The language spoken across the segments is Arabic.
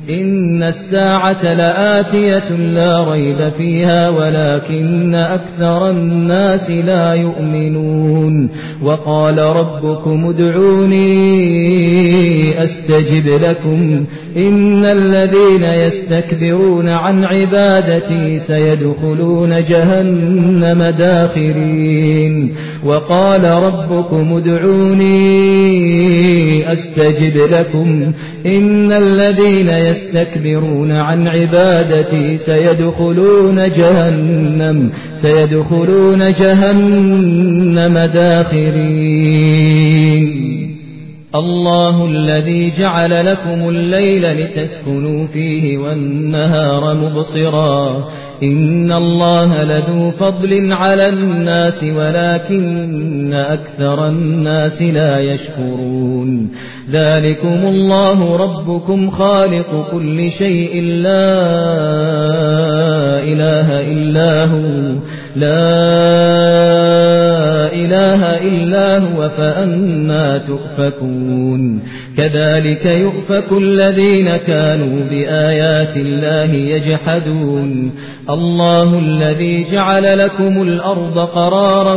إن الساعة لآتية لا ريب فيها ولكن أكثر الناس لا يؤمنون وقال ربكم ادعوني أستجب لكم إن الذين يستكبرون عن عبادتي سيدخلون جهنم داخرين وقال ربكم ادعوني أستجب لكم إن الذين يستكبرون عن عبادتي سيدخلون جهنم داخرين الله الذي جعل لكم الليل لتسكنوا فيه والنهار مبصرا إن الله لذو فضل على الناس ولكن أكثر الناس لا يشكرون ذلكم الله ربكم خالق كل شيء لا إله إلا هو فأنى تؤفكون كذلك يؤفك الذين كانوا بآيات الله يجحدون الله الذي جعل لكم الأرض قرارا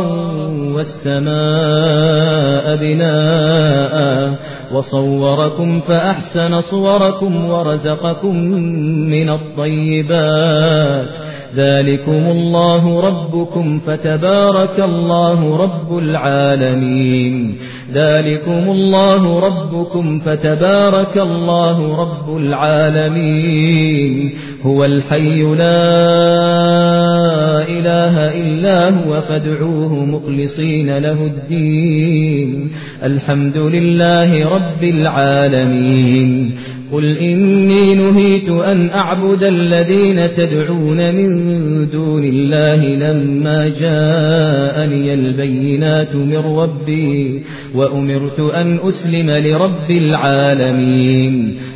والسماء بناء وصوركم فأحسن صوركم ورزقكم من الطيبات ذلكم الله ربكم فتبارك الله رب العالمين ذلكم الله ربكم فتبارك الله رب العالمين هو الحي لا إله إلا هو فادعوه مخلصين له الدين الحمد لله رب العالمين قل إني نهيت أن أعبد الذين تدعون من دون الله لما جاءني البينات من ربي وأمرت أن أسلم لرب العالمين